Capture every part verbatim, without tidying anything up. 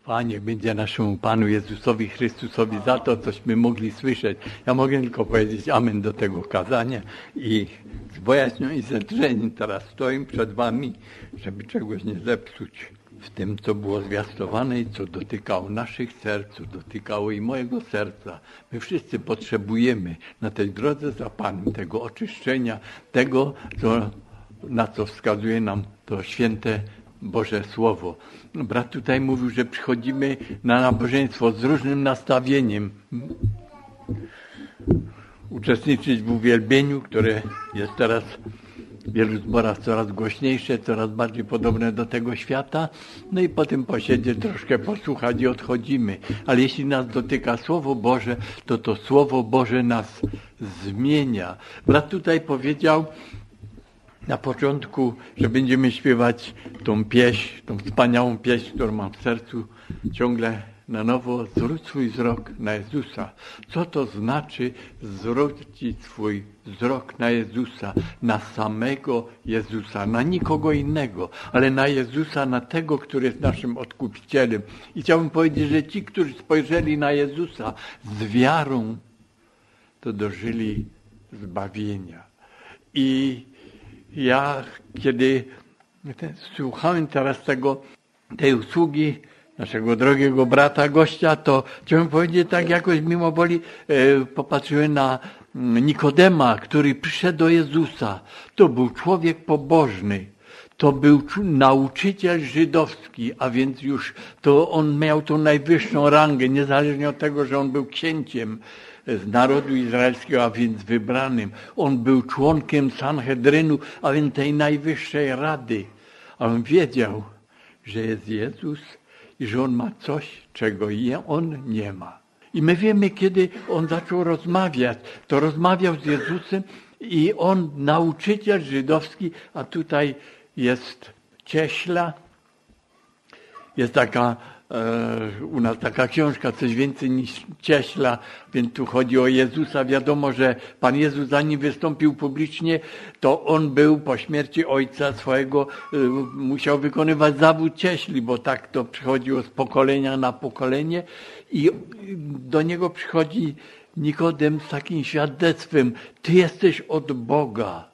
Chwała niech będzie naszemu Panu Jezusowi Chrystusowi za to, cośmy mogli słyszeć. Ja mogę tylko powiedzieć amen do tego kazania i z bojaźnią i ze drżeniem teraz stoję przed wami, żeby czegoś nie zepsuć w tym, co było zwiastowane i co dotykało naszych serc, co dotykało i mojego serca. My wszyscy potrzebujemy na tej drodze za Panem tego oczyszczenia, tego, co, na co wskazuje nam to święte Boże Słowo. Brat tutaj mówił, że przychodzimy na nabożeństwo z różnym nastawieniem. Uczestniczyć w uwielbieniu, które jest teraz w wielu zborach coraz głośniejsze, coraz bardziej podobne do tego świata. No i potem posiedzieć, troszkę posłuchać i odchodzimy. Ale jeśli nas dotyka Słowo Boże, to to Słowo Boże nas zmienia. Brat tutaj powiedział na początku, że będziemy śpiewać tą pieśń, tą wspaniałą pieśń, którą mam w sercu ciągle na nowo. Zwróć swój wzrok na Jezusa. Co to znaczy zwrócić swój wzrok na Jezusa, na samego Jezusa, na nikogo innego, ale na Jezusa, na tego, który jest naszym Odkupicielem. I chciałbym powiedzieć, że ci, którzy spojrzeli na Jezusa z wiarą, to dożyli zbawienia. I ja, kiedy słuchałem teraz tego, tej usługi naszego drogiego brata, gościa, to chciałem powiedzieć, tak jakoś mimo woli e, popatrzyłem na Nikodema, który przyszedł do Jezusa. To był człowiek pobożny. To był nauczyciel żydowski, a więc już to on miał tą najwyższą rangę, niezależnie od tego, że on był księciem z narodu izraelskiego, a więc wybranym. On był członkiem Sanhedrynu, a więc tej najwyższej rady. A on wiedział, że jest Jezus i że on ma coś, czego on nie ma. I my wiemy, kiedy on zaczął rozmawiać, to rozmawiał z Jezusem i on, nauczyciel żydowski, a tutaj jest cieśla, jest taka e, u nas taka książka, coś więcej niż cieśla, więc tu chodzi o Jezusa. Wiadomo, że Pan Jezus, zanim wystąpił publicznie, to on był po śmierci ojca swojego, e, musiał wykonywać zawód cieśli, bo tak to przychodziło z pokolenia na pokolenie i do niego przychodzi Nikodem z takim świadectwem: Ty jesteś od Boga.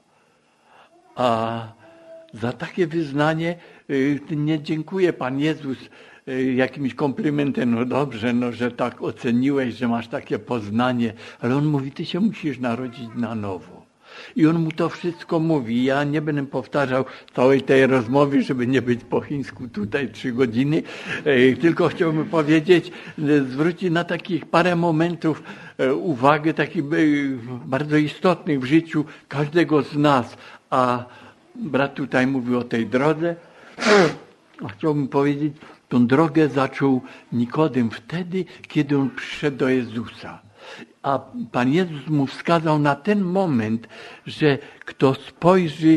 A za takie wyznanie nie dziękuję Pan Jezus jakimś komplementem. No dobrze, no, że tak oceniłeś, że masz takie poznanie, ale on mówi: ty się musisz narodzić na nowo. I on mu to wszystko mówi. Ja nie będę powtarzał całej tej rozmowy, żeby nie być po chińsku tutaj trzy godziny, tylko chciałbym powiedzieć, zwrócić na takich parę momentów uwagę, takich bardzo istotnych w życiu każdego z nas. A brat tutaj mówił o tej drodze. A chciałbym powiedzieć, tą drogę zaczął Nikodem wtedy, kiedy on przyszedł do Jezusa. A Pan Jezus mu wskazał na ten moment, że kto spojrzy,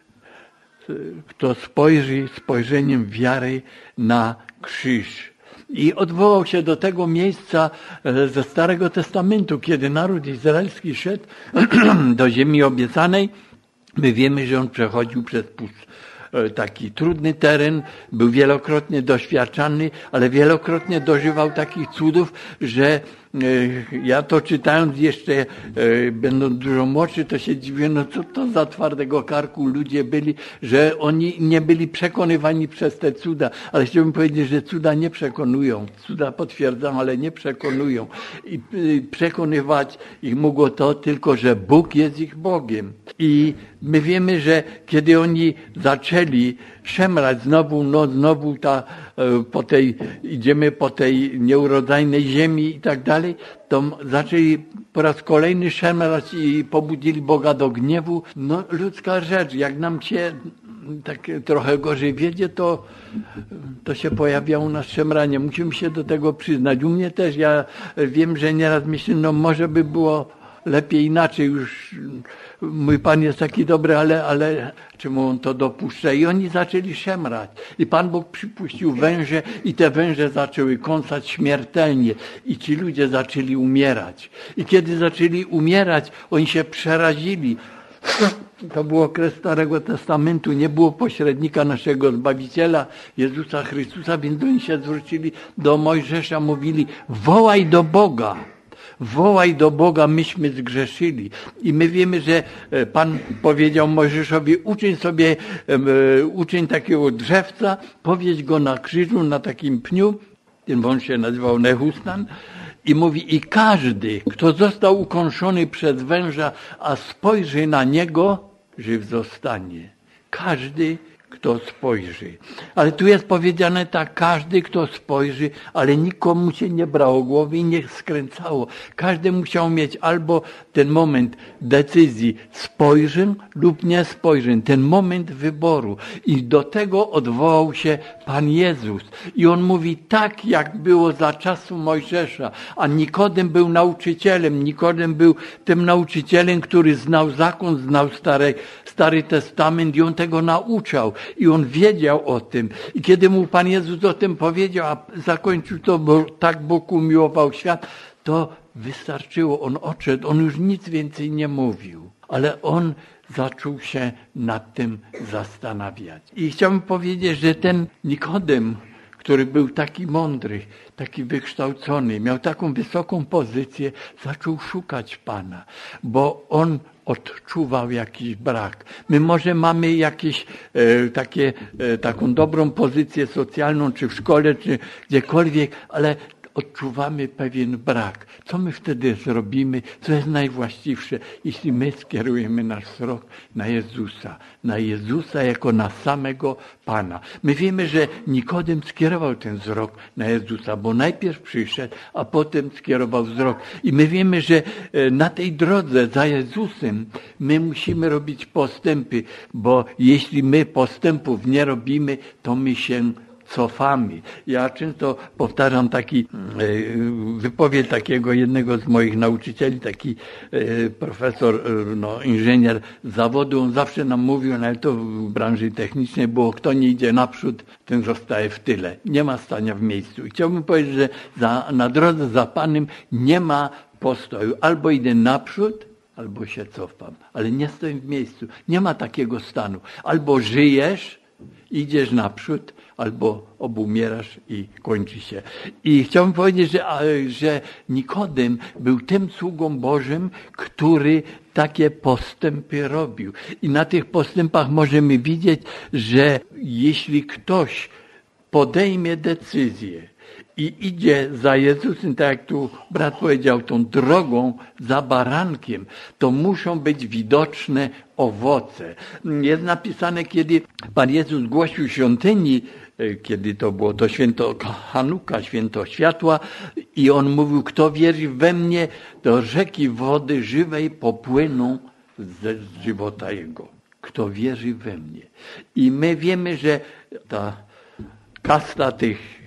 kto spojrzy spojrzeniem wiary na krzyż. I odwołał się do tego miejsca ze Starego Testamentu, kiedy naród izraelski szedł do ziemi obiecanej. My wiemy, że on przechodził przez taki trudny teren, był wielokrotnie doświadczany, ale wielokrotnie dożywał takich cudów, że ja to czytając jeszcze, będąc dużo młodszy, to się dziwiłem, no co to za twardego karku ludzie byli, że oni nie byli przekonywani przez te cuda. Ale chciałbym powiedzieć, że cuda nie przekonują. Cuda potwierdzam, ale nie przekonują. I przekonywać ich mogło to tylko, że Bóg jest ich Bogiem. I my wiemy, że kiedy oni zaczęli szemrać znowu, no znowu ta, po tej, idziemy po tej nieurodzajnej ziemi i tak dalej, to zaczęli po raz kolejny szemrać i pobudzili Boga do gniewu. No ludzka rzecz, jak nam się tak trochę gorzej wiedzie, to, to się pojawia u nas szemranie. Musimy się do tego przyznać. U mnie też, ja wiem, że nieraz myślę, no może by było lepiej inaczej, już mój Pan jest taki dobry, ale, ale czemu on to dopuszcza? I oni zaczęli szemrać. I Pan Bóg przypuścił węże i te węże zaczęły kąsać śmiertelnie. I ci ludzie zaczęli umierać. I kiedy zaczęli umierać, oni się przerazili. To był okres Starego Testamentu, nie było pośrednika naszego Zbawiciela, Jezusa Chrystusa, więc oni się zwrócili do Mojżesza, mówili: wołaj do Boga, wołaj do Boga, myśmy zgrzeszyli. I my wiemy, że Pan powiedział Mojżeszowi: uczyń sobie, uczyń takiego drzewca, powieś go na krzyżu, na takim pniu, ten wąż się nazywał Nehustan. I mówi: i każdy, kto został ukąszony przez węża, a spojrzy na niego, żyw zostanie. Każdy, kto spojrzy. Ale tu jest powiedziane tak: każdy, kto spojrzy, ale nikomu się nie brało głowy i nie skręcało. Każdy musiał mieć albo ten moment decyzji: spojrzę lub nie spojrzę. Ten moment wyboru. I do tego odwołał się Pan Jezus. I On mówi tak, jak było za czasu Mojżesza. A Nikodem był nauczycielem. Nikodem był tym nauczycielem, który znał zakon, znał Stary, Stary Testament i on tego nauczał. I on wiedział o tym. I kiedy mu Pan Jezus o tym powiedział, a zakończył to, bo tak Bóg umiłował świat, to wystarczyło. On odszedł. On już nic więcej nie mówił. Ale on zaczął się nad tym zastanawiać. I chciałbym powiedzieć, że ten Nikodem, który był taki mądry, taki wykształcony, miał taką wysoką pozycję, zaczął szukać Pana, bo on odczuwał jakiś brak. My może mamy jakieś e, takie, e, taką dobrą pozycję socjalną, czy w szkole, czy gdziekolwiek, ale odczuwamy pewien brak. Co my wtedy zrobimy? Co jest najwłaściwsze, jeśli my skierujemy nasz wzrok na Jezusa, na Jezusa jako na samego Pana. My wiemy, że Nikodem skierował ten wzrok na Jezusa, bo najpierw przyszedł, a potem skierował wzrok. I my wiemy, że na tej drodze za Jezusem my musimy robić postępy, bo jeśli my postępów nie robimy, to my się cofamy. Ja często powtarzam taki wypowiedź takiego jednego z moich nauczycieli, taki profesor, no, inżynier z zawodu. On zawsze nam mówił, ale to w branży technicznej było: kto nie idzie naprzód, ten zostaje w tyle. Nie ma stania w miejscu. I chciałbym powiedzieć, że za, na drodze za Panem nie ma postoju. Albo idę naprzód, albo się cofam. Ale nie stoję w miejscu. Nie ma takiego stanu. Albo żyjesz, idziesz naprzód, albo obumierasz i kończy się. I chciałbym powiedzieć, że, że Nikodem był tym sługą Bożym, który takie postępy robił. I na tych postępach możemy widzieć, że jeśli ktoś podejmie decyzję i idzie za Jezusem, tak jak tu brat powiedział, tą drogą za barankiem, to muszą być widoczne owoce. Jest napisane, kiedy Pan Jezus głosił świątyni, kiedy to było to święto Hanuka, święto światła, i On mówił: kto wierzy we mnie, to rzeki wody żywej popłyną ze żywota Jego. Kto wierzy we mnie. I my wiemy, że ta kasta tych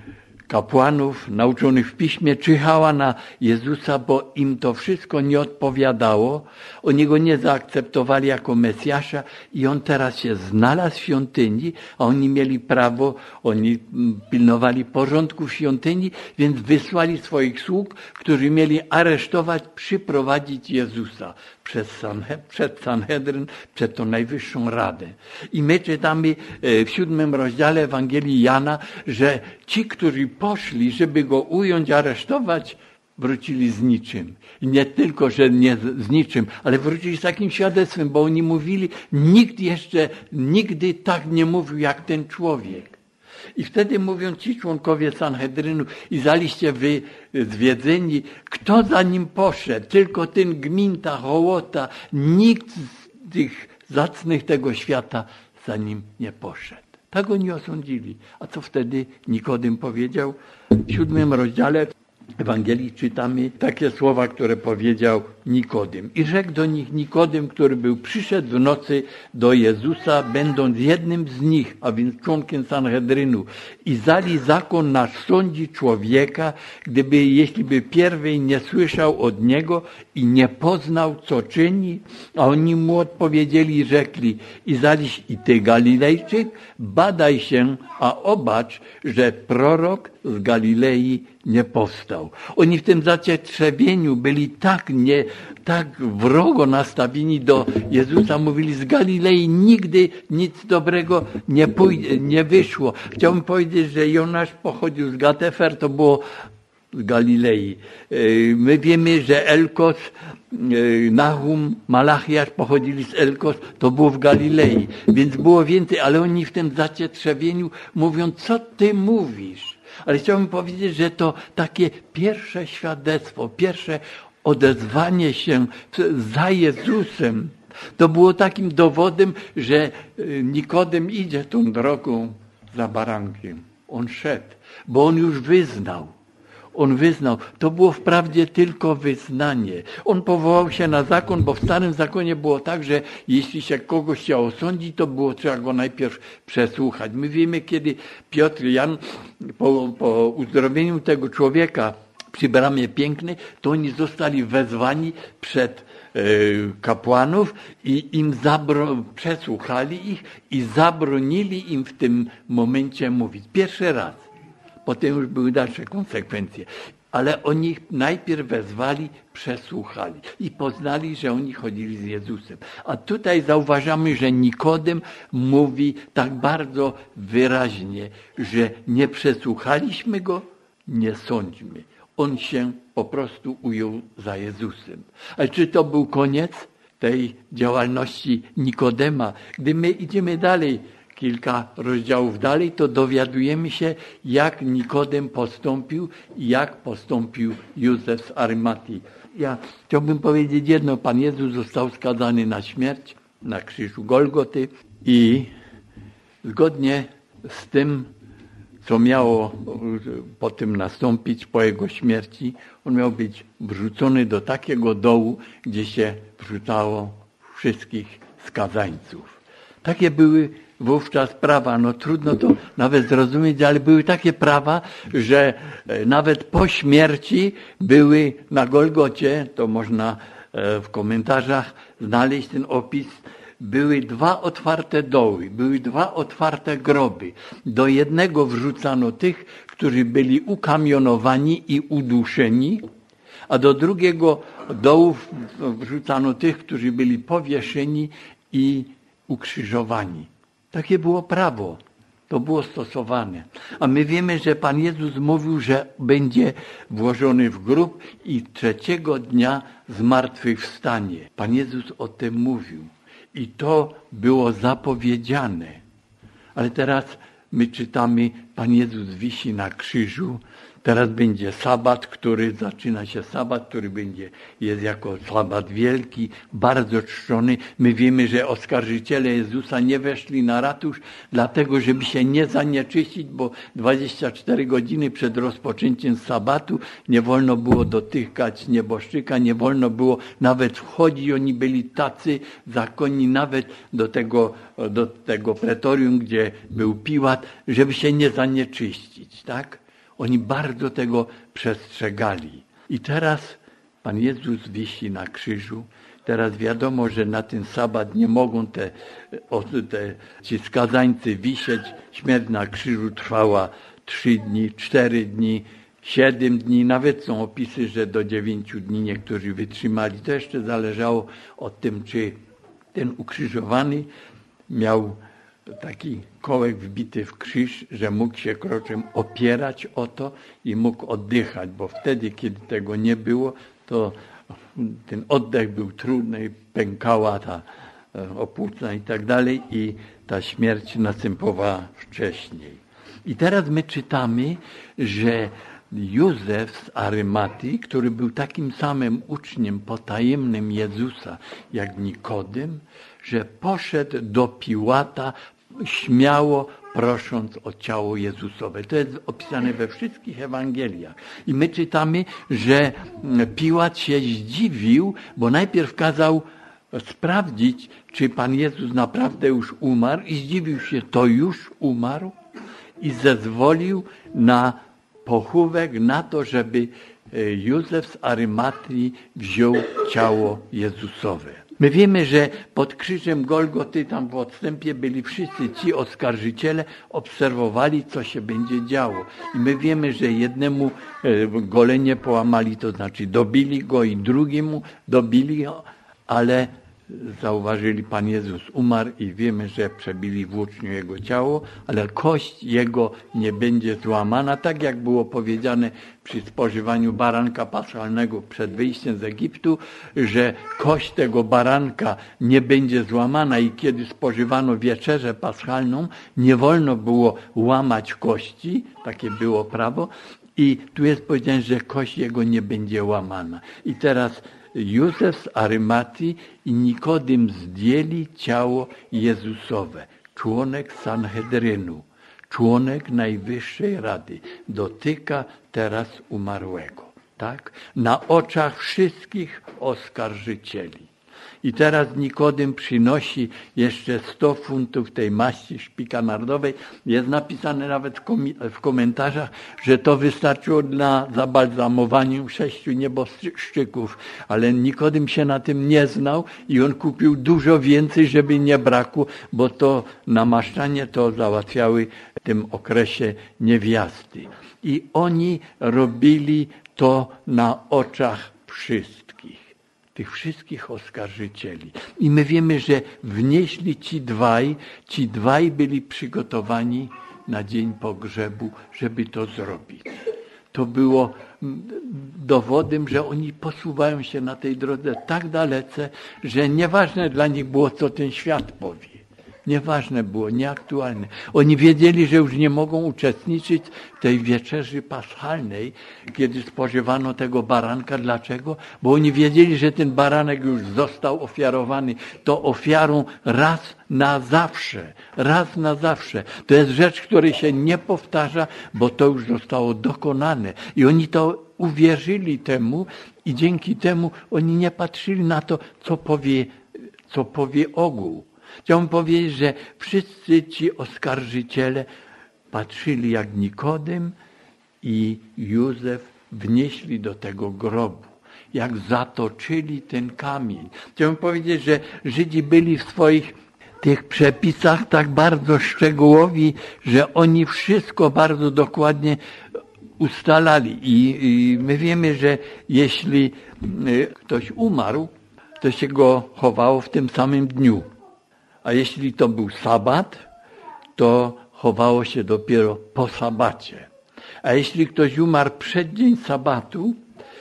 kapłanów nauczonych w Piśmie czyhała na Jezusa, bo im to wszystko nie odpowiadało. Oni go nie zaakceptowali jako Mesjasza i on teraz się znalazł w świątyni, a oni mieli prawo, oni pilnowali porządku w świątyni, więc wysłali swoich sług, którzy mieli aresztować, przyprowadzić Jezusa przez Sanhe- przed Sanhedryn, przed tą najwyższą radę. I my czytamy w siódmym rozdziale Ewangelii Jana, że ci, którzy poszli, żeby go ująć, aresztować, wrócili z niczym. I nie tylko, że nie z niczym, ale wrócili z takim świadectwem, bo oni mówili: nikt jeszcze nigdy tak nie mówił jak ten człowiek. I wtedy mówią ci członkowie Sanhedrynu: i zaliście wy zwiedzeni, kto za nim poszedł? Tylko ten gminta, hołota, nikt z tych zacnych tego świata za nim nie poszedł. Tak oni osądzili. A co wtedy Nikodem powiedział? W siódmym rozdziale Ewangelii czytamy takie słowa, które powiedział Nikodem. I rzekł do nich Nikodem, który był przyszedł w nocy do Jezusa, będąc jednym z nich, a więc członkiem Sanhedrynu. I zali zakon nasz sądzi człowieka, gdyby, jeśli by pierwej nie słyszał od niego i nie poznał, co czyni. A oni mu odpowiedzieli i rzekli: i zaliś i ty, Galilejczyk, badaj się, a obacz, że prorok z Galilei nie powstał. wiedział. Oni w tym zacietrzewieniu byli tak, nie, tak wrogo nastawieni do Jezusa. Mówili, z Galilei nigdy nic dobrego nie, pójdzie, nie wyszło. Chciałbym powiedzieć, że Jonasz pochodził z Gatefer, to było z Galilei. My wiemy, że Elkos, Nahum, Malachiasz pochodzili z Elkos, to było w Galilei. Więc było więcej, ale oni w tym zacietrzewieniu mówią, co ty mówisz? Ale chciałbym powiedzieć, że to takie pierwsze świadectwo, pierwsze odezwanie się za Jezusem, to było takim dowodem, że Nikodem idzie tą drogą za barankiem. On szedł, bo on już wyznał. On wyznał. To było wprawdzie tylko wyznanie. On powołał się na zakon, bo w starym zakonie było tak, że jeśli się kogoś chciało osądzić, to było trzeba go najpierw przesłuchać. My wiemy, kiedy Piotr i Jan po, po uzdrowieniu tego człowieka przy Bramie Pięknej, to oni zostali wezwani przed kapłanów i im zabro, przesłuchali ich i zabronili im w tym momencie mówić. Pierwszy raz. Potem już były dalsze konsekwencje. Ale oni ich najpierw wezwali, przesłuchali i poznali, że oni chodzili z Jezusem. A tutaj zauważamy, że Nikodem mówi tak bardzo wyraźnie, że nie przesłuchaliśmy go, nie sądźmy. On się po prostu ujął za Jezusem. Ale czy to był koniec tej działalności Nikodema? Gdy my idziemy dalej, kilka rozdziałów dalej, to dowiadujemy się, jak Nikodem postąpił i jak postąpił Józef z Arymatii. Ja chciałbym powiedzieć jedno. Pan Jezus został skazany na śmierć na krzyżu Golgoty i zgodnie z tym, co miało po tym nastąpić, po jego śmierci, on miał być wrzucony do takiego dołu, gdzie się wrzucało wszystkich skazańców. Takie były wówczas prawa, no trudno to nawet zrozumieć, ale były takie prawa, że nawet po śmierci były na Golgocie, to można w komentarzach znaleźć ten opis, były dwa otwarte doły, były dwa otwarte groby. Do jednego wrzucano tych, którzy byli ukamionowani i uduszeni, a do drugiego dołu wrzucano tych, którzy byli powieszeni i ukrzyżowani. Takie było prawo. To było stosowane. A my wiemy, że Pan Jezus mówił, że będzie włożony w grób i trzeciego dnia zmartwychwstanie. Pan Jezus o tym mówił. I to było zapowiedziane. Ale teraz my czytamy, Pan Jezus wisi na krzyżu. Teraz będzie sabat, który zaczyna się sabat, który będzie, jest jako sabat wielki, bardzo czczony. My wiemy, że oskarżyciele Jezusa nie weszli na ratusz, dlatego żeby się nie zanieczyścić, bo dwadzieścia cztery godziny przed rozpoczęciem sabatu nie wolno było dotykać nieboszczyka, nie wolno było nawet wchodzić. Oni byli tacy zakonni nawet do tego, do tego pretorium, gdzie był Piłat, żeby się nie zanieczyścić, tak? Oni bardzo tego przestrzegali. I teraz Pan Jezus wisi na krzyżu. Teraz wiadomo, że na ten sabat nie mogą te, te ci skazańcy wisieć. Śmierć na krzyżu trwała trzy dni, cztery dni, siedem dni. Nawet są opisy, że do dziewięciu dni niektórzy wytrzymali. To jeszcze zależało od tym, czy ten ukrzyżowany miał taki kołek wbity w krzyż, że mógł się kroczem opierać o to i mógł oddychać, bo wtedy, kiedy tego nie było, to ten oddech był trudny, pękała ta opłucna i tak dalej i ta śmierć następowała wcześniej. I teraz my czytamy, że Józef z Arymatii, który był takim samym uczniem potajemnym Jezusa jak Nikodem, że poszedł do Piłata śmiało prosząc o ciało Jezusowe. To jest opisane we wszystkich Ewangeliach. I my czytamy, że Piłat się zdziwił, bo najpierw kazał sprawdzić, czy Pan Jezus naprawdę już umarł i zdziwił się, to już umarł i zezwolił na pochówek, na to, żeby Józef z Arymatii wziął ciało Jezusowe. My wiemy, że pod krzyżem Golgoty, tam w odstępie byli wszyscy ci oskarżyciele, obserwowali, co się będzie działo. I my wiemy, że jednemu golenie połamali, to znaczy dobili go i drugiemu dobili go, ale zauważyli, Pan Jezus umarł i wiemy, że przebili włócznią jego ciało, ale kość jego nie będzie złamana, tak jak było powiedziane przy spożywaniu baranka paschalnego przed wyjściem z Egiptu, że kość tego baranka nie będzie złamana i kiedy spożywano wieczerzę paschalną, nie wolno było łamać kości, takie było prawo, i tu jest powiedziane, że kość jego nie będzie łamana. I teraz Józef z Arymatii i Nikodym zdjęli ciało Jezusowe, członek Sanhedrynu, członek Najwyższej Rady, dotyka teraz umarłego, tak? Na oczach wszystkich oskarżycieli. I teraz Nikodym przynosi jeszcze sto funtów tej maści szpika nardowej. Jest napisane nawet w, kom- w komentarzach, że to wystarczyło dla zabalzamowania sześciu nieboszczyków. Ale Nikodym się na tym nie znał i on kupił dużo więcej, żeby nie brakło, bo to namaszczanie to załatwiały w tym okresie niewiasty. I oni robili to na oczach wszystkich. Tych wszystkich oskarżycieli. I my wiemy, że wnieśli ci dwaj, ci dwaj byli przygotowani na dzień pogrzebu, żeby to zrobić. To było dowodem, że oni posuwają się na tej drodze tak dalece, że nieważne dla nich było, co ten świat powie. Nieważne było, nieaktualne. Oni wiedzieli, że już nie mogą uczestniczyć w tej wieczerzy paschalnej, kiedy spożywano tego baranka. Dlaczego? Bo oni wiedzieli, że ten baranek już został ofiarowany. To ofiarą raz na zawsze. Raz na zawsze. To jest rzecz, której się nie powtarza, bo to już zostało dokonane. I oni to uwierzyli temu i dzięki temu oni nie patrzyli na to, co powie, co powie ogół. Chciałbym powiedzieć, że wszyscy ci oskarżyciele patrzyli jak Nikodym i Józef wnieśli do tego grobu, jak zatoczyli ten kamień. Chciałbym powiedzieć, że Żydzi byli w swoich tych przepisach tak bardzo szczegółowi, że oni wszystko bardzo dokładnie ustalali. I, i my wiemy, że jeśli ktoś umarł, to się go chowało w tym samym dniu. A jeśli to był sabat, to chowało się dopiero po sabacie. A jeśli ktoś umarł przed dzień sabatu,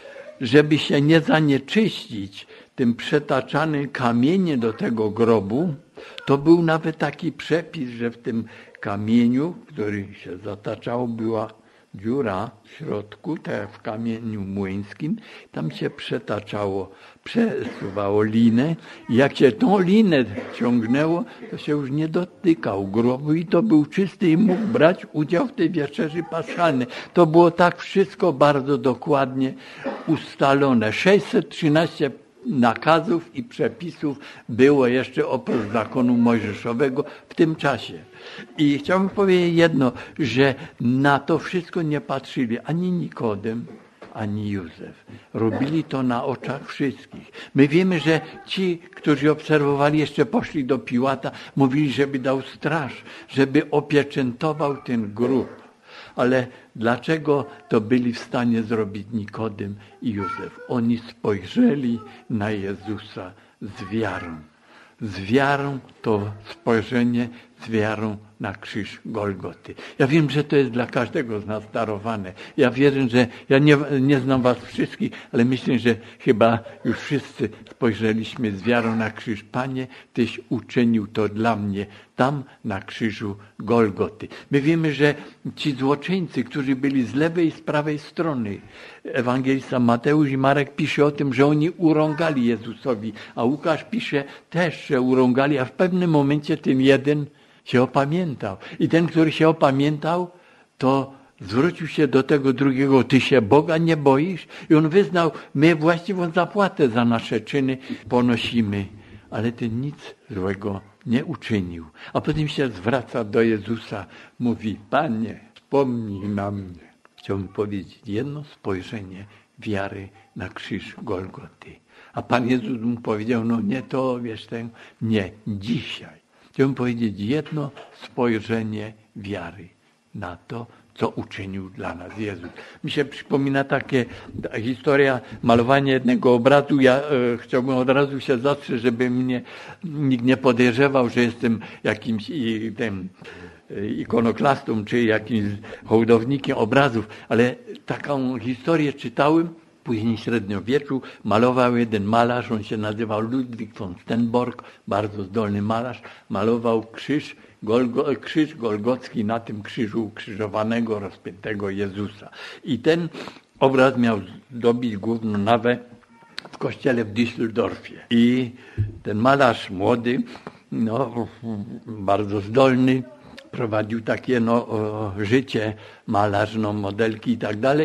żeby się nie zanieczyścić tym przetaczanym kamieniem do tego grobu, to był nawet taki przepis, że w tym kamieniu, który się zataczało, była dziura w środku, tak jak w kamieniu młyńskim, tam się przetaczało, przesuwało linę i jak się tą linę ciągnęło, to się już nie dotykał grobu i to był czysty i mógł brać udział w tej wieczerzy paschalnej. To było tak wszystko bardzo dokładnie ustalone. sześćset trzynaście nakazów i przepisów było jeszcze oprócz zakonu mojżeszowego w tym czasie. I chciałbym powiedzieć jedno, że na to wszystko nie patrzyli ani Nikodem, ani Józef. Robili to na oczach wszystkich. My wiemy, że ci, którzy obserwowali, jeszcze poszli do Piłata, mówili, żeby dał straż, żeby opieczętował ten grób. Ale dlaczego to byli w stanie zrobić Nikodem i Józef? Oni spojrzeli na Jezusa z wiarą. Z wiarą to spojrzenie, z wiarą na krzyż Golgoty. Ja wiem, że to jest dla każdego z nas darowane. Ja wierzę, że ja nie, nie znam was wszystkich, ale myślę, że chyba już wszyscy spojrzeliśmy z wiarą na krzyż. Panie, Tyś uczynił to dla mnie tam na krzyżu Golgoty. My wiemy, że ci złoczyńcy, którzy byli z lewej i z prawej strony, ewangelista Mateusz i Marek pisze o tym, że oni urągali Jezusowi, a Łukasz pisze też, że urągali, a w pewnym momencie ten jeden się opamiętał. I ten, który się opamiętał, to zwrócił się do tego drugiego, ty się Boga nie boisz? I on wyznał, my właściwą zapłatę za nasze czyny ponosimy. Ale ten nic złego nie uczynił. A potem się zwraca do Jezusa, mówi, Panie, wspomnij na mnie. Chciałbym powiedzieć jedno spojrzenie wiary na krzyż Golgoty. A Pan Jezus mu powiedział, no nie to, wiesz, ten, nie, dzisiaj. Chciałbym powiedzieć jedno spojrzenie wiary na to, co uczynił dla nas Jezus. Mi się przypomina takie historia malowania jednego obrazu. Ja e, chciałbym od razu się zastrzec, żeby mnie nikt nie podejrzewał, że jestem jakimś i, tym, ikonoklastą czy jakimś hołdownikiem obrazów, ale taką historię czytałem. Później w średniowieczu malował jeden malarz, on się nazywał Ludwik von Sternborg, bardzo zdolny malarz, malował krzyż, Golgo, krzyż golgocki, na tym krzyżu ukrzyżowanego, rozpiętego Jezusa. I ten obraz miał zdobić główną nawę w kościele w Düsseldorfie. I ten malarz młody, no, bardzo zdolny, prowadził takie no, życie, malarz, no, modelki i tak dalej.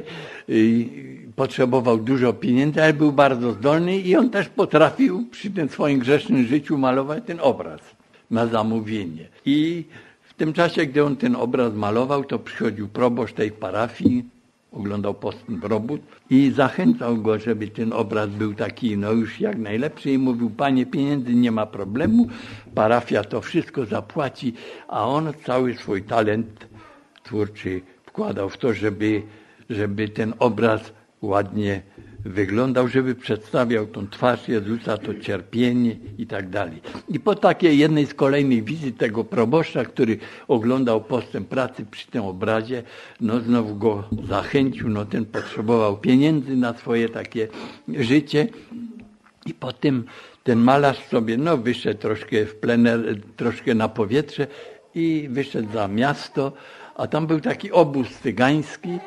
I potrzebował dużo pieniędzy, ale był bardzo zdolny i on też potrafił przy tym swoim grzesznym życiu malować ten obraz na zamówienie. I w tym czasie, gdy on ten obraz malował, to przychodził proboszcz tej parafii, oglądał postęp robót i zachęcał go, żeby ten obraz był taki no już jak najlepszy i mówił, panie, pieniędzy nie ma problemu, parafia to wszystko zapłaci, a on cały swój talent twórczy wkładał w to, żeby, żeby ten obraz ładnie wyglądał, żeby przedstawiał tą twarz Jezusa, to cierpienie i tak dalej. I po takiej jednej z kolejnych wizyt tego proboszcza, który oglądał postęp pracy przy tym obrazie, no znowu go zachęcił, no ten potrzebował pieniędzy na swoje takie życie i potem ten malarz sobie, no wyszedł troszkę w plener, troszkę na powietrze i wyszedł za miasto, a tam był taki obóz cygański.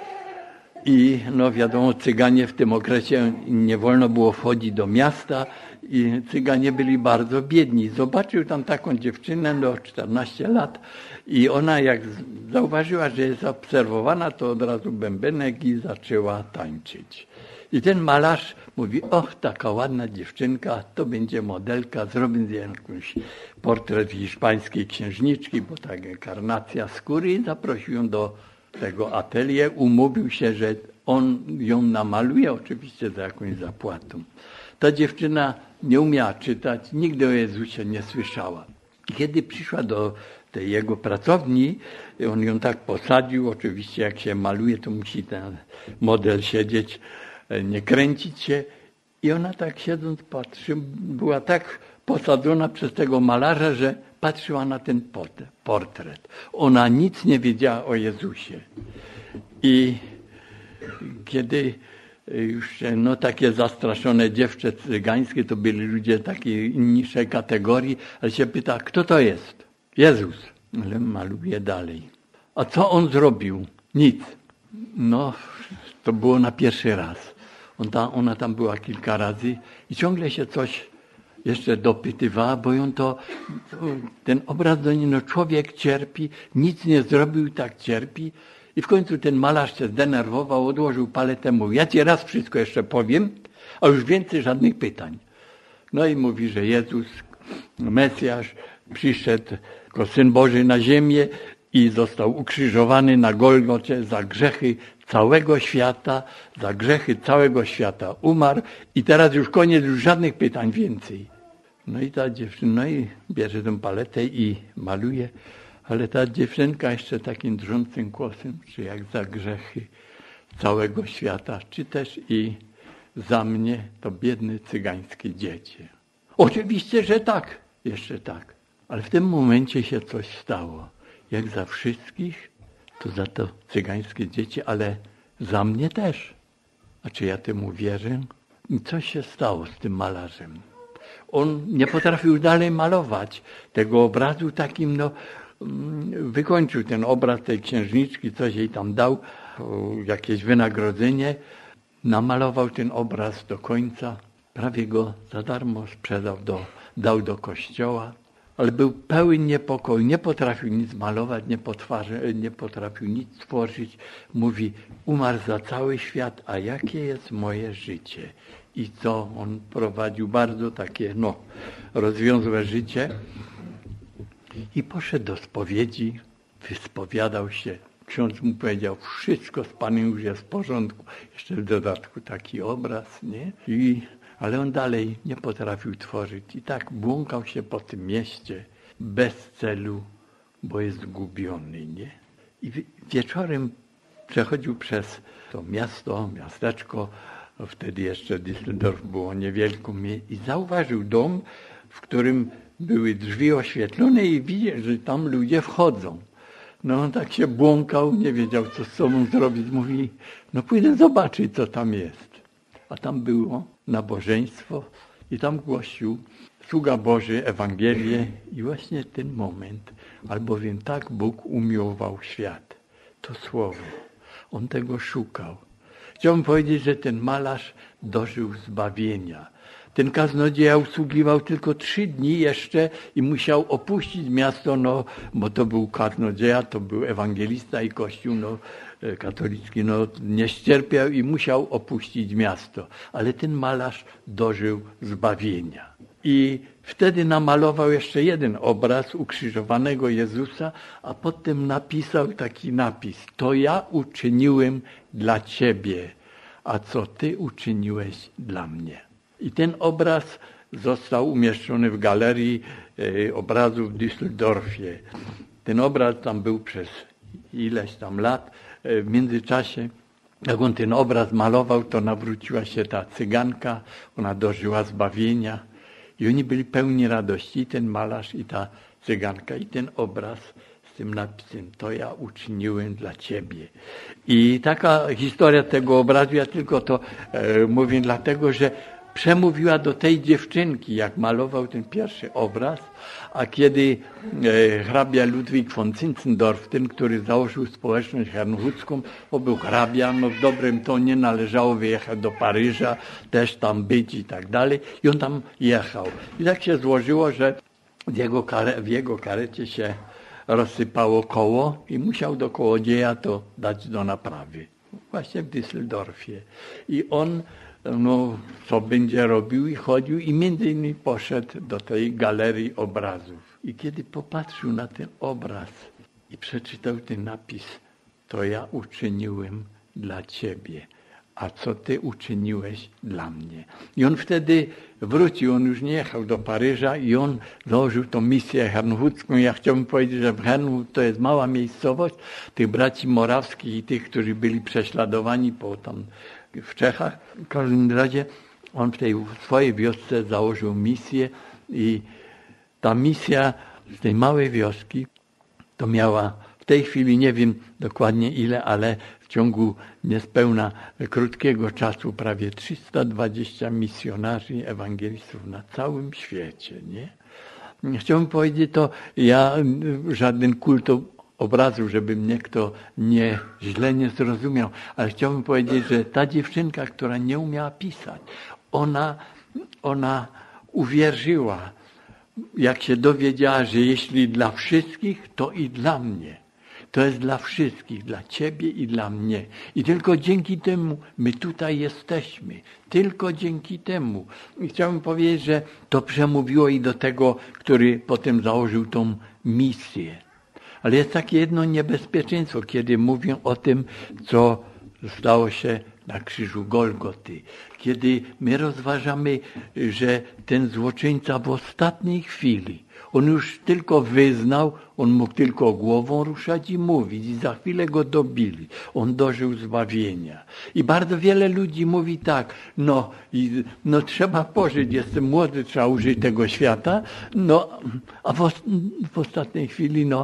I no wiadomo, Cyganie w tym okresie nie wolno było wchodzić do miasta i Cyganie byli bardzo biedni. Zobaczył tam taką dziewczynę do czternastu lat i ona jak zauważyła, że jest obserwowana, to od razu bębenek i zaczęła tańczyć. I ten malarz mówi, och, taka ładna dziewczynka, to będzie modelka, zrobię z jakąś portret hiszpańskiej księżniczki, bo taka karnacja skóry i zaprosił ją do tego atelier, umówił się, że on ją namaluje, oczywiście za jakąś zapłatą. Ta dziewczyna nie umiała czytać, nigdy o Jezusie nie słyszała. Kiedy przyszła do tej jego pracowni, on ją tak posadził, oczywiście jak się maluje, to musi ten model siedzieć, nie kręcić się. I ona tak siedząc patrzy, była tak posadzona przez tego malarza, że patrzyła na ten portret. Ona nic nie wiedziała o Jezusie. I kiedy już no, takie zastraszone dziewczę cygańskie, to byli ludzie takiej niższej kategorii, ale się pyta, kto to jest? Jezus. Ale maluje dalej. A co on zrobił? Nic. No, to było na pierwszy raz. On ta, ona tam była kilka razy i ciągle się coś jeszcze dopytywała, bo ją to, ten obraz do niej, no człowiek cierpi, nic nie zrobił i tak cierpi. I w końcu ten malarz się zdenerwował, odłożył paletę, mówił, ja ci raz wszystko jeszcze powiem, a już więcej żadnych pytań. No i mówi, że Jezus, Mesjasz, przyszedł jako Syn Boży na ziemię i został ukrzyżowany na Golgocie za grzechy całego świata, za grzechy całego świata umarł i teraz już koniec, już żadnych pytań więcej. No i ta dziewczyna, no i bierze tę paletę i maluje, ale ta dziewczynka jeszcze takim drżącym głosem, czy jak za grzechy całego świata, czy też i za mnie, to biedne cygańskie dziecię. Oczywiście, że tak, jeszcze tak, ale w tym momencie się coś stało. Jak za wszystkich, to za to cygańskie dzieci, ale za mnie też. A czy ja temu wierzę? I coś się stało z tym malarzem. On nie potrafił dalej malować tego obrazu takim, no, wykończył ten obraz tej księżniczki, coś jej tam dał, jakieś wynagrodzenie, namalował ten obraz do końca, prawie go za darmo sprzedał, do, dał do kościoła, ale był pełen niepokoju, nie potrafił nic malować, nie, potwarzy, nie potrafił nic stworzyć. Mówi, umarł za cały świat, a jakie jest moje życie? I co? On prowadził bardzo takie, no, rozwiązłe życie. I poszedł do spowiedzi, wyspowiadał się. Ksiądz mu powiedział, wszystko z Panem już jest w porządku. Jeszcze w dodatku taki obraz, nie? I Ale on dalej nie potrafił tworzyć i tak błąkał się po tym mieście bez celu, bo jest zgubiony, nie? I wieczorem przechodził przez to miasto, miasteczko, wtedy jeszcze Düsseldorf było niewielką i zauważył dom, w którym były drzwi oświetlone i widział, że tam ludzie wchodzą. No on tak się błąkał, nie wiedział, co z sobą zrobić. Mówi, no pójdę zobaczyć, co tam jest. A tam było nabożeństwo i tam głosił sługa Boży Ewangelię i właśnie ten moment, albowiem tak Bóg umiłował świat. To słowo. On tego szukał. Chciałbym powiedzieć, że ten malarz dożył zbawienia. Ten kaznodzieja usługiwał tylko trzy dni jeszcze i musiał opuścić miasto, no, bo to był kaznodzieja, to był ewangelista i kościół no, katolicki no, nie ścierpiał i musiał opuścić miasto. Ale ten malarz dożył zbawienia. I wtedy namalował jeszcze jeden obraz ukrzyżowanego Jezusa, a potem napisał taki napis: to ja uczyniłem dla Ciebie, a co Ty uczyniłeś dla mnie. I ten obraz został umieszczony w galerii e, obrazów w Düsseldorfie. Ten obraz tam był przez ileś tam lat. E, w międzyczasie, jak on ten obraz malował, to nawróciła się ta cyganka, ona dożyła zbawienia. I oni byli pełni radości, i ten malarz, i ta cyganka, i ten obraz z tym napisem: to ja uczyniłem dla Ciebie. I taka historia tego obrazu, ja tylko to e, mówię dlatego, że przemówiła do tej dziewczynki, jak malował ten pierwszy obraz, a kiedy e, hrabia Ludwik von Zinzendorf, ten, który założył społeczność herrnhutską, on był hrabia, no w dobrym tonie, należało wyjechać do Paryża, też tam być i tak dalej. I on tam jechał. I tak się złożyło, że w jego, kare, w jego karecie się rozsypało koło i musiał do kołodzieja to dać do naprawy. Właśnie w Düsseldorfie. I on no, co będzie robił i chodził i między innymi poszedł do tej galerii obrazów. I kiedy popatrzył na ten obraz i przeczytał ten napis: to ja uczyniłem dla Ciebie, a co Ty uczyniłeś dla mnie. I on wtedy wrócił, on już nie jechał do Paryża i on założył tą misję herrnhutską. Ja chciałbym powiedzieć, że Herrnhut to jest mała miejscowość tych braci morawskich i tych, którzy byli prześladowani po tam w Czechach. W każdym razie on w tej swojej wiosce założył misję i ta misja z tej małej wioski to miała w tej chwili, nie wiem dokładnie ile, ale w ciągu niespełna krótkiego czasu prawie trzysta dwadzieścia misjonarzy, ewangelistów na całym świecie. Nie? Chciałbym powiedzieć to, ja żaden kult obrazu, żeby mnie kto nie, źle nie zrozumiał, ale chciałbym powiedzieć, że ta dziewczynka, która nie umiała pisać, ona, ona uwierzyła, jak się dowiedziała, że jeśli dla wszystkich, to i dla mnie. To jest dla wszystkich, dla Ciebie i dla mnie. I tylko dzięki temu my tutaj jesteśmy. Tylko dzięki temu. I chciałbym powiedzieć, że to przemówiło i do tego, który potem założył tą misję. Ale jest takie jedno niebezpieczeństwo, kiedy mówię o tym, co stało się na krzyżu Golgoty. Kiedy my rozważamy, że ten złoczyńca w ostatniej chwili, on już tylko wyznał, on mógł tylko głową ruszać i mówić i za chwilę go dobili. On dożył zbawienia. I bardzo wiele ludzi mówi tak, no, i, no trzeba pożyć, jestem młody, trzeba użyć tego świata, no, a w, w ostatniej chwili, no,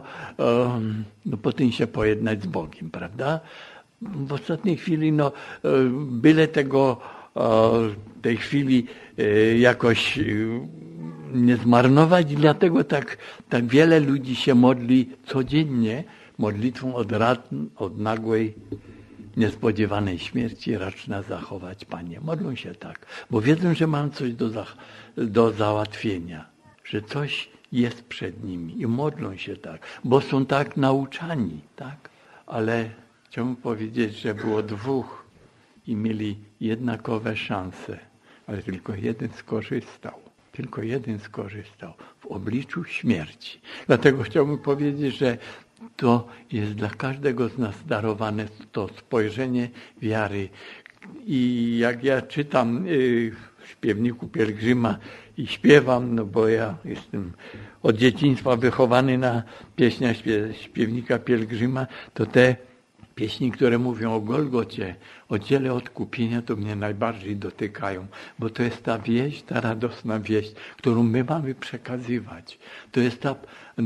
um, no potem się pojednać z Bogiem, prawda? W ostatniej chwili, no, byle tego, tej chwili jakoś nie zmarnować i dlatego tak, tak wiele ludzi się modli codziennie modlitwą od, rad, od nagłej, niespodziewanej śmierci racz nas zachować, Panie. Modlą się tak, bo wiedzą, że mam coś do, za, do załatwienia, że coś jest przed nimi i modlą się tak, bo są tak nauczani, tak? Ale chciałbym powiedzieć, że było dwóch i mieli jednakowe szanse, ale tylko jeden skorzystał. Tylko jeden skorzystał w obliczu śmierci. Dlatego chciałbym powiedzieć, że to jest dla każdego z nas darowane to spojrzenie wiary. I jak ja czytam w śpiewniku pielgrzyma i śpiewam, no bo ja jestem od dzieciństwa wychowany na pieśniach śpiewnika pielgrzyma, to te pieśni, które mówią o Golgocie, o dziele odkupienia, to mnie najbardziej dotykają, bo to jest ta wieść, ta radosna wieść, którą my mamy przekazywać. To jest ta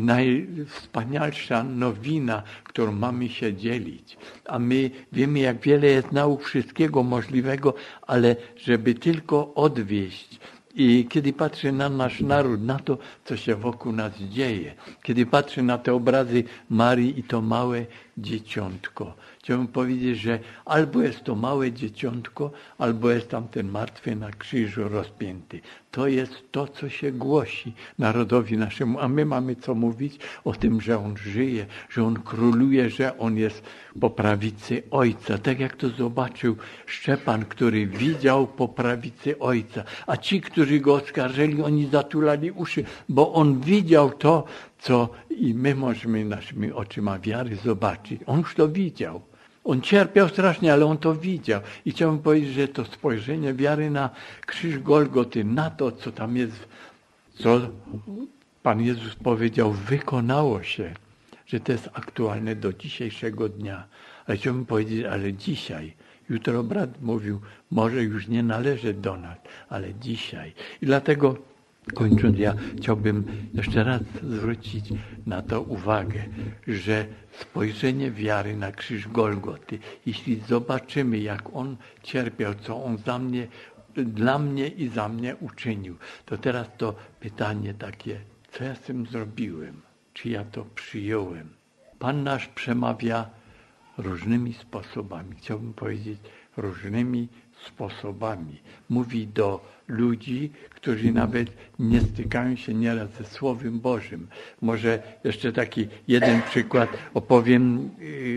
najwspanialsza nowina, którą mamy się dzielić. A my wiemy, jak wiele jest nauk wszystkiego możliwego, ale żeby tylko odwieść. I kiedy patrzę na nasz naród, na to, co się wokół nas dzieje, kiedy patrzę na te obrazy Marii i to małe dzieciątko, chciałbym powiedzieć, że albo jest to małe dzieciątko, albo jest tam ten martwy na krzyżu rozpięty. To jest to, co się głosi narodowi naszemu, a my mamy co mówić o tym, że On żyje, że On króluje, że On jest po prawicy Ojca. Tak jak to zobaczył Szczepan, który widział po prawicy Ojca, a ci, którzy Go oskarżyli, oni zatulali uszy, bo On widział to, co i my możemy naszymi oczyma wiary zobaczyć. On już to widział. On cierpiał strasznie, ale on to widział. I chciałbym powiedzieć, że to spojrzenie wiary na krzyż Golgoty, na to, co tam jest, co Pan Jezus powiedział, wykonało się, że to jest aktualne do dzisiejszego dnia. Ale chciałbym powiedzieć, ale dzisiaj, jutro brat mówił, może już nie należy do nas, ale dzisiaj. I dlatego kończąc, ja chciałbym jeszcze raz zwrócić na to uwagę, że spojrzenie wiary na krzyż Golgoty, jeśli zobaczymy, jak On cierpiał, co On za mnie, dla mnie i za mnie uczynił, to teraz to pytanie takie, co ja z tym zrobiłem? Czy ja to przyjąłem? Pan nasz przemawia różnymi sposobami, chciałbym powiedzieć różnymi sposobami. Mówi do ludzi, którzy nawet nie stykają się nieraz ze Słowem Bożym. Może jeszcze taki jeden przykład opowiem,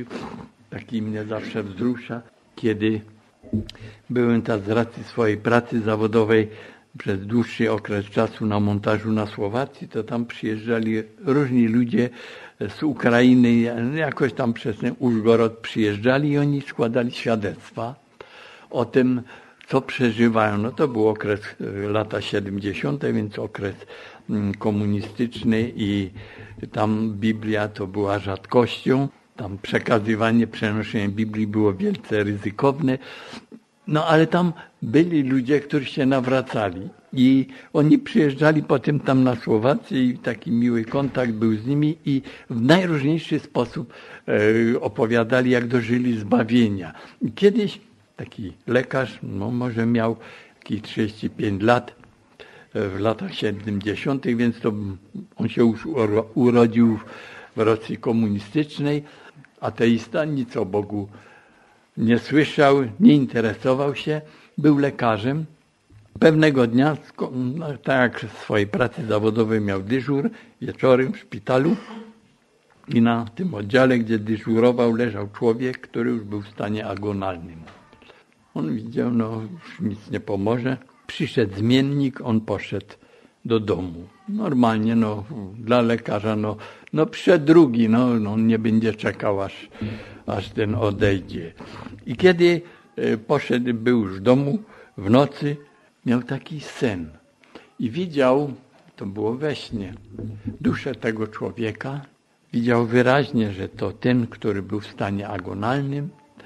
taki mnie zawsze wzrusza, kiedy byłem tam z racji swojej pracy zawodowej przez dłuższy okres czasu na montażu na Słowacji, to tam przyjeżdżali różni ludzie z Ukrainy, jakoś tam przez ten Użgorod przyjeżdżali i oni składali świadectwa o tym, co przeżywają. No to był okres lata siedemdziesiąte, więc okres komunistyczny i tam Biblia to była rzadkością. Tam przekazywanie, przenoszenie Biblii było wielce ryzykowne. No ale tam byli ludzie, którzy się nawracali i oni przyjeżdżali potem tam na Słowację i taki miły kontakt był z nimi i w najróżniejszy sposób e, opowiadali, jak dożyli zbawienia. I kiedyś taki lekarz, no może miał jakieś trzydzieści pięć lat, w latach siedemdziesiątych, więc to on się już urodził w Rosji komunistycznej, ateista, nic o Bogu nie słyszał, nie interesował się, był lekarzem. Pewnego dnia, no, tak jak w swojej pracy zawodowej miał dyżur wieczorem w szpitalu i na tym oddziale, gdzie dyżurował, leżał człowiek, który już był w stanie agonalnym. On widział, no już nic nie pomoże. Przyszedł zmiennik, on poszedł do domu. Normalnie, no dla lekarza, no, no przyszedł drugi, no, no on nie będzie czekał, aż, aż ten odejdzie. I kiedy poszedł, był już w domu, w nocy, miał taki sen. I widział, to było we śnie, duszę tego człowieka. Widział wyraźnie, że to ten, który był w stanie agonalnym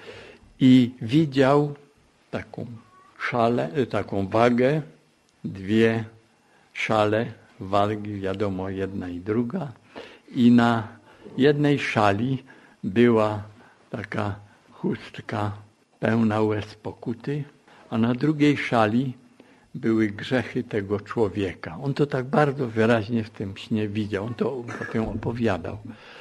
i widział taką szalę, taką wagę, dwie szale wagi, wiadomo, jedna i druga. I na jednej szali była taka chustka pełna łez pokuty, a na drugiej szali były grzechy tego człowieka. On to tak bardzo wyraźnie w tym śnie widział, on to potem opowiadał.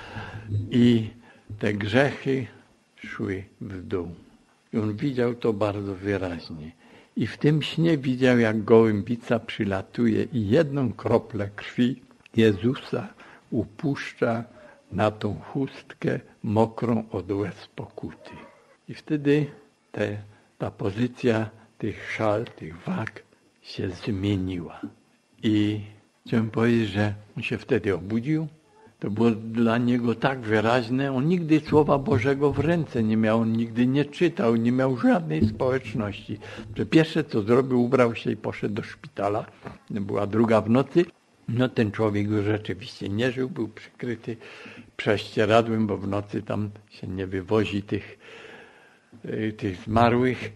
I te grzechy szły w dół. I on widział to bardzo wyraźnie. I w tym śnie widział, jak gołębica przylatuje i jedną kroplę krwi Jezusa upuszcza na tą chustkę mokrą od łez pokuty. I wtedy te, ta pozycja tych szal, tych wag się zmieniła. I chciałem powiedzieć, że on się wtedy obudził. To było dla niego tak wyraźne. On nigdy Słowa Bożego w ręce nie miał, on nigdy nie czytał, nie miał żadnej społeczności. To pierwsze co zrobił, ubrał się i poszedł do szpitala. Była druga w nocy. No ten człowiek już rzeczywiście nie żył, był przykryty prześcieradłem, bo w nocy tam się nie wywozi tych, tych zmarłych.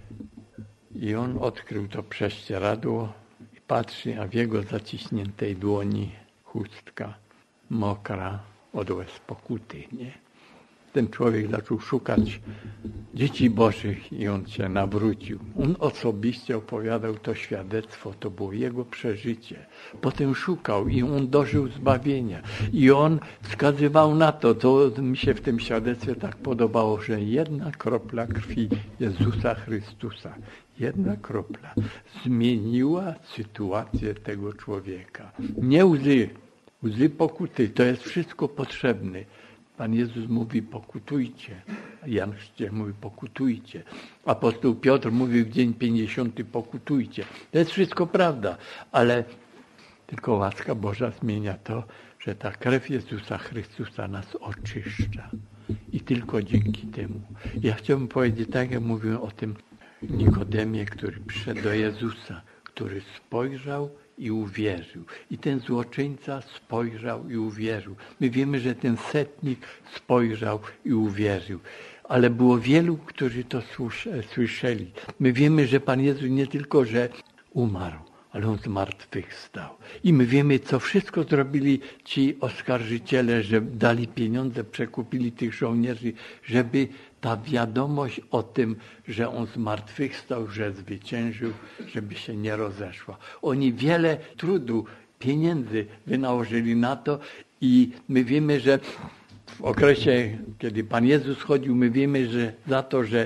I on odkrył to prześcieradło i patrzy, a w jego zaciśniętej dłoni chustka mokra od łez pokuty, nie? Ten człowiek zaczął szukać dzieci Bożych i on się nawrócił. On osobiście opowiadał to świadectwo, to było jego przeżycie. Potem szukał i on dożył zbawienia. I on wskazywał na to, to mi się w tym świadectwie tak podobało, że jedna kropla krwi Jezusa Chrystusa, jedna kropla zmieniła sytuację tego człowieka. Nie łzy, łzy pokuty, to jest wszystko potrzebne. Pan Jezus mówi pokutujcie, Jan Chrzciciel mówi pokutujcie. Apostoł Piotr mówił w dzień pięćdziesiąty pokutujcie. To jest wszystko prawda, ale tylko łaska Boża zmienia to, że ta krew Jezusa Chrystusa nas oczyszcza. I tylko dzięki temu. Ja chciałbym powiedzieć, tak jak mówiłem o tym Nikodemie, który przyszedł do Jezusa, który spojrzał i uwierzył. I ten złoczyńca spojrzał i uwierzył. My wiemy, że ten setnik spojrzał i uwierzył. Ale było wielu, którzy to słyszeli. My wiemy, że Pan Jezus nie tylko, że umarł, ale On zmartwychwstał. I my wiemy, co wszystko zrobili ci oskarżyciele, że dali pieniądze, przekupili tych żołnierzy, żeby ta wiadomość o tym, że On zmartwychwstał, że zwyciężył, żeby się nie rozeszła. Oni wiele trudu, pieniędzy wynałożyli na to i my wiemy, że w okresie, kiedy Pan Jezus chodził, my wiemy, że za to, że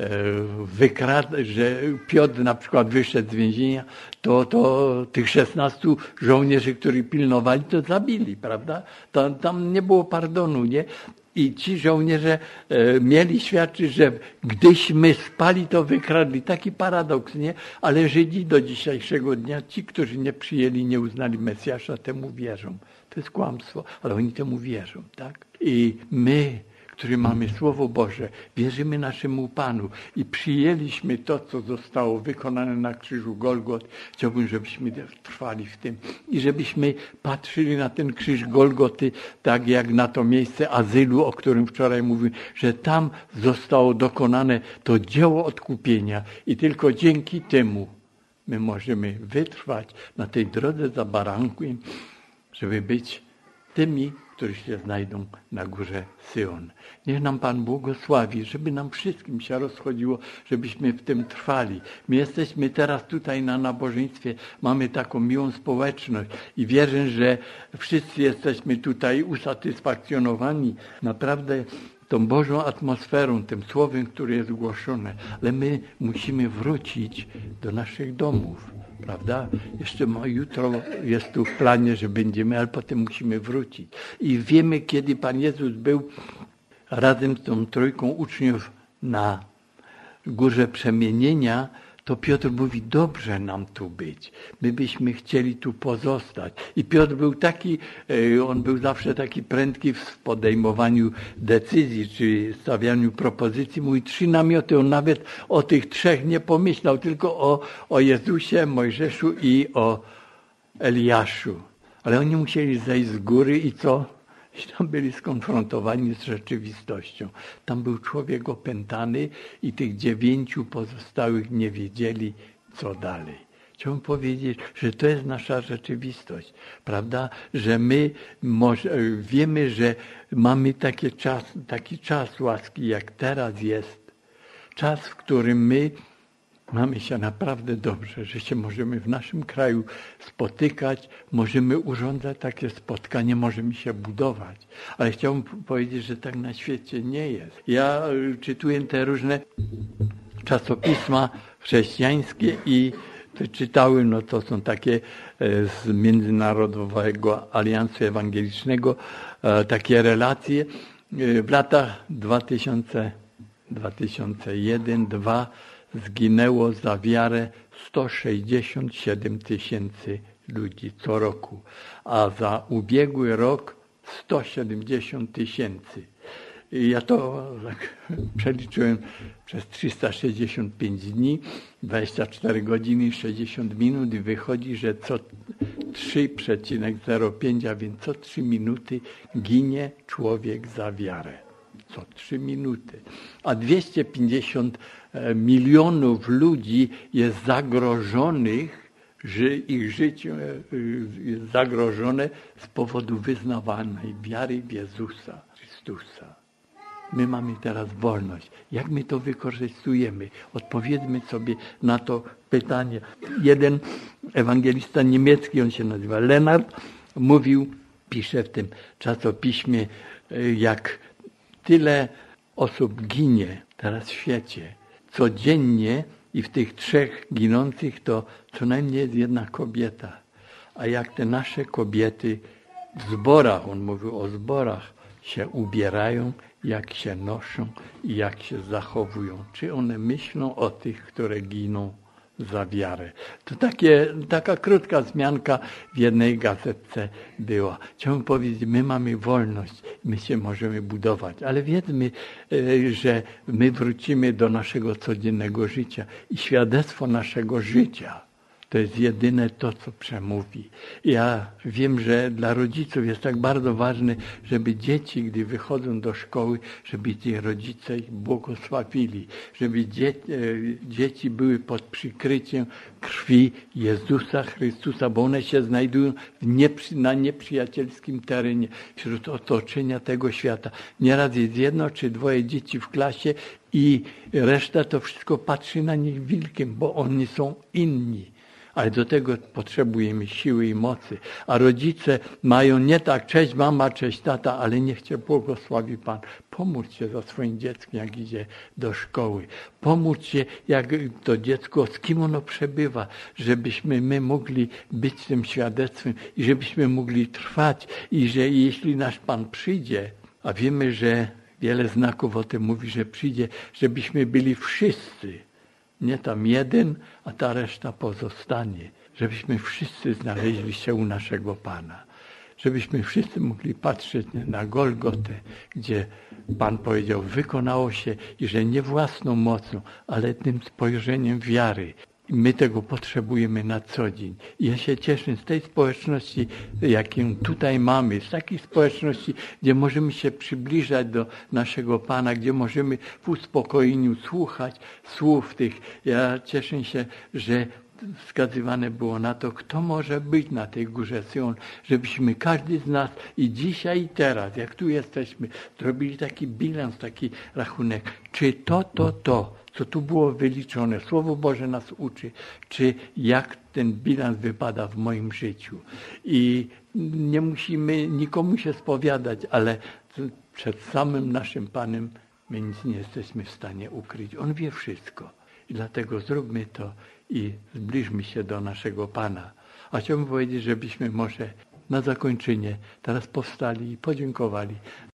wykradł, że Piotr na przykład wyszedł z więzienia, to, to tych szesnastu żołnierzy, którzy pilnowali, to zabili, prawda? Tam, tam nie było pardonu, nie? I ci żołnierze e, mieli świadczyć, że gdyśmy spali, to wykradli. Taki paradoks, nie? Ale Żydzi do dzisiejszego dnia, ci, którzy nie przyjęli, nie uznali Mesjasza, temu wierzą. To jest kłamstwo, ale oni temu wierzą, tak? I my, którzy mamy Słowo Boże, wierzymy naszemu Panu i przyjęliśmy to, co zostało wykonane na krzyżu Golgot. Chciałbym, żebyśmy trwali w tym i żebyśmy patrzyli na ten krzyż Golgoty, tak jak na to miejsce azylu, o którym wczoraj mówiłem, że tam zostało dokonane to dzieło odkupienia i tylko dzięki temu my możemy wytrwać na tej drodze za barankiem, żeby być tymi, którzy się znajdą na górze Syjon. Niech nam Pan błogosławi, żeby nam wszystkim się rozchodziło, żebyśmy w tym trwali. My jesteśmy teraz tutaj na nabożeństwie, mamy taką miłą społeczność i wierzę, że wszyscy jesteśmy tutaj usatysfakcjonowani naprawdę tą Bożą atmosferą, tym słowem, które jest głoszone. Ale my musimy wrócić do naszych domów. Prawda? Jeszcze jutro jest tu w planie, że będziemy, ale potem musimy wrócić. I wiemy, kiedy Pan Jezus był razem z tą trójką uczniów na Górze Przemienienia, to Piotr mówi, dobrze nam tu być. My byśmy chcieli tu pozostać. I Piotr był taki, on był zawsze taki prędki w podejmowaniu decyzji, czy stawianiu propozycji. Mówi, trzy namioty, on nawet o tych trzech nie pomyślał, tylko o, o Jezusie, Mojżeszu i o Eliaszu. Ale oni musieli zejść z góry i co? I tam byli skonfrontowani z rzeczywistością. Tam był człowiek opętany i tych dziewięciu pozostałych nie wiedzieli, co dalej. Chciałbym powiedzieć, że to jest nasza rzeczywistość, prawda? Że my może, wiemy, że mamy taki czas, taki czas łaski, jak teraz jest. Czas, w którym my mamy się naprawdę dobrze, że się możemy w naszym kraju spotykać, możemy urządzać takie spotkanie, możemy się budować. Ale chciałbym powiedzieć, że tak na świecie nie jest. Ja czytuję te różne czasopisma chrześcijańskie i czytałem, no to są takie z Międzynarodowego Aliansu Ewangelicznego, takie relacje w latach dwa tysiące jeden do dwa tysiące zginęło za wiarę sto sześćdziesiąt siedem tysięcy ludzi co roku, a za ubiegły rok sto siedemdziesiąt tysięcy. I ja to tak przeliczyłem przez trzysta sześćdziesiąt pięć dni, dwadzieścia cztery godziny i sześćdziesiąt minut i wychodzi, że co trzy przecinek zero pięć, a więc co trzy minuty ginie człowiek za wiarę. Co trzy minuty. A dwieście pięćdziesiąt milionów ludzi jest zagrożonych, że ich życie jest zagrożone z powodu wyznawanej wiary w Jezusa Chrystusa. My mamy teraz wolność. Jak my to wykorzystujemy? Odpowiedzmy sobie na to pytanie. Jeden ewangelista niemiecki, on się nazywa Lennart, mówił, pisze w tym czasopiśmie, jak tyle osób ginie teraz w świecie. Codziennie i w tych trzech ginących to co najmniej jest jedna kobieta. A jak te nasze kobiety w zborach, on mówił o zborach, się ubierają, jak się noszą i jak się zachowują. Czy one myślą o tych, które giną za wiarę? To takie, taka krótka wzmianka w jednej gazetce była. Chciałbym powiedzieć, my mamy wolność, my się możemy budować, ale wiedzmy, że my wrócimy do naszego codziennego życia i świadectwo naszego życia to jest jedyne to, co przemówi. Ja wiem, że dla rodziców jest tak bardzo ważne, żeby dzieci, gdy wychodzą do szkoły, żeby ci rodzice ich błogosławili, żeby dzie dzieci były pod przykryciem krwi Jezusa Chrystusa, bo one się znajdują w nieprzy na nieprzyjacielskim terenie, wśród otoczenia tego świata. Nieraz jest jedno czy dwoje dzieci w klasie i reszta to wszystko patrzy na nich wilkiem, bo oni są inni. Ale do tego potrzebujemy siły i mocy. A rodzice mają nie tak, cześć mama, cześć tata, ale niech Cię błogosławi Pan. Pomóżcie za swoim dzieckiem, jak idzie do szkoły. Pomóżcie, jak to dziecko, z kim ono przebywa, żebyśmy my mogli być tym świadectwem i żebyśmy mogli trwać. I że jeśli nasz Pan przyjdzie, a wiemy, że wiele znaków o tym mówi, że przyjdzie, żebyśmy byli wszyscy. Nie tam jeden, a ta reszta pozostanie. Żebyśmy wszyscy znaleźli się u naszego Pana. Żebyśmy wszyscy mogli patrzeć na Golgotę, gdzie Pan powiedział, wykonało się i że nie własną mocą, ale tym spojrzeniem wiary. I my tego potrzebujemy na co dzień. I ja się cieszę z tej społeczności, jaką tutaj mamy, z takiej społeczności, gdzie możemy się przybliżać do naszego Pana, gdzie możemy w uspokojeniu słuchać słów tych. Ja cieszę się, że wskazywane było na to, kto może być na tej górze Sion, żebyśmy każdy z nas i dzisiaj i teraz, jak tu jesteśmy, zrobili taki bilans, taki rachunek, czy to, to, to, co tu było wyliczone, Słowo Boże nas uczy, czy jak ten bilans wypada w moim życiu. I nie musimy nikomu się spowiadać, ale przed samym naszym Panem my nic nie jesteśmy w stanie ukryć. On wie wszystko. I dlatego zróbmy to i zbliżmy się do naszego Pana. A chciałbym powiedzieć, żebyśmy może na zakończenie teraz powstali i podziękowali